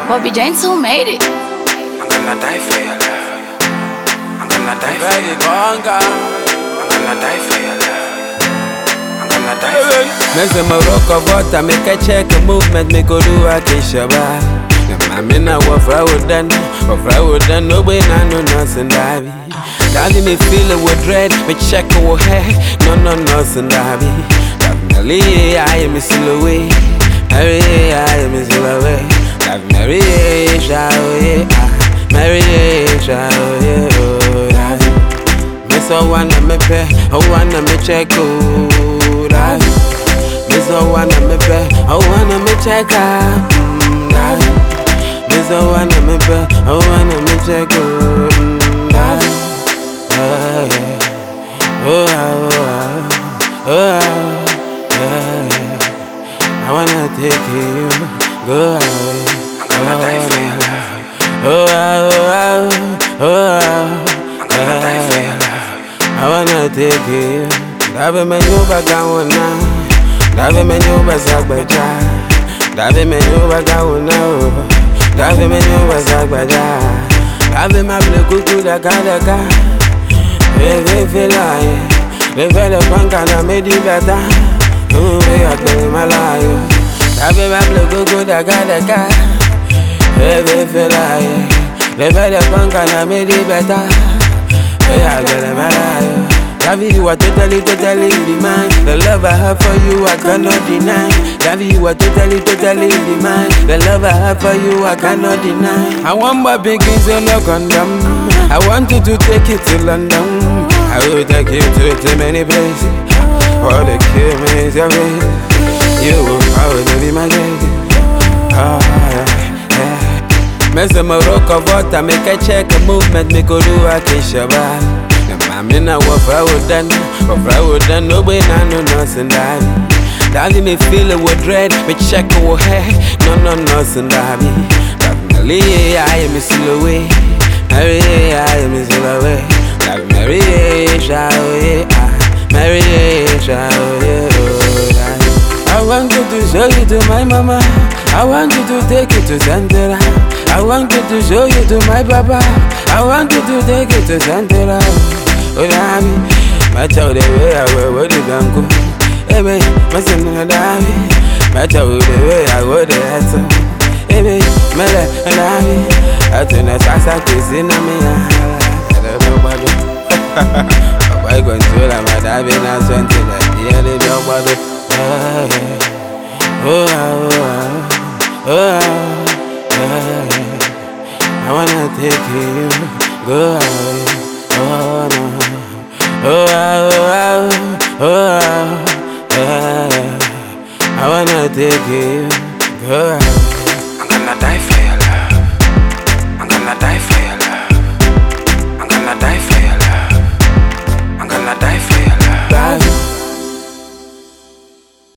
Bobby James who made it. I'm gonna die for your love. I'm gonna die for your love. I'm gonna die for your love. I'm gonna die for your love. Make them a rock of water, make a check a movement, make a do a kishaba. I'm in a waffle with done, nobody no nothing divey. Darling, me feel it with dread, me check over head, no nothing divey. Definitely, I am still away. Mary, I am still away. Mary, me so wanna me pay, I wanna me check out. Me so wanna me pay, I wanna me check out. Me so wanna me pay, I wanna me check out. I wanna take you, go away. I'm gonna die for your love. I'm gonna die for your love. I wanna take you. Dave me nyumba kauna, dave me nyumba zakbaja, dave me nyumba kauna, dave me nyumba zakbaja, dave me ble kuku da kadaka, ve felaye, ve vele panka na me di bata, ve akle malayo, dave me ble kuku da kadaka, ve felaye, ve vele panka na me di bata, ve akle malayo. Davi, you are totally in mind. The love I have for you, I cannot deny. Davi, you are totally in mind. The love I have for you, I cannot deny. I want my biggest on no condom. I want you to take it to London. I will take you to many places. All the kill me is your way. You will probably be my lady. Oh, yeah. Mess them a rock of water, make a check a movement, make a do a kishaba. I'm in a waffle with done, nobody no nothing divey. Darling, me feel it with dread, me check over head, no nothing divey. Definitely, I am still away. Mary, I am still away. Like Mary, I want you to show you to my mama. I want you to take it to Santera. I want you to show you to my papa. I want you to take it to Santera. Oh, yeah, my child, the way I wear, what you can go. Hey, man, my son, and I, my child, the way I wear the hat. Hey, man, my love, and I turn a sasa kiss in a me. I don't know what to do. I'm going to let my dad be not something that the other don't want to. I wanna take you, go away. Oh no. I wanna take you, go out.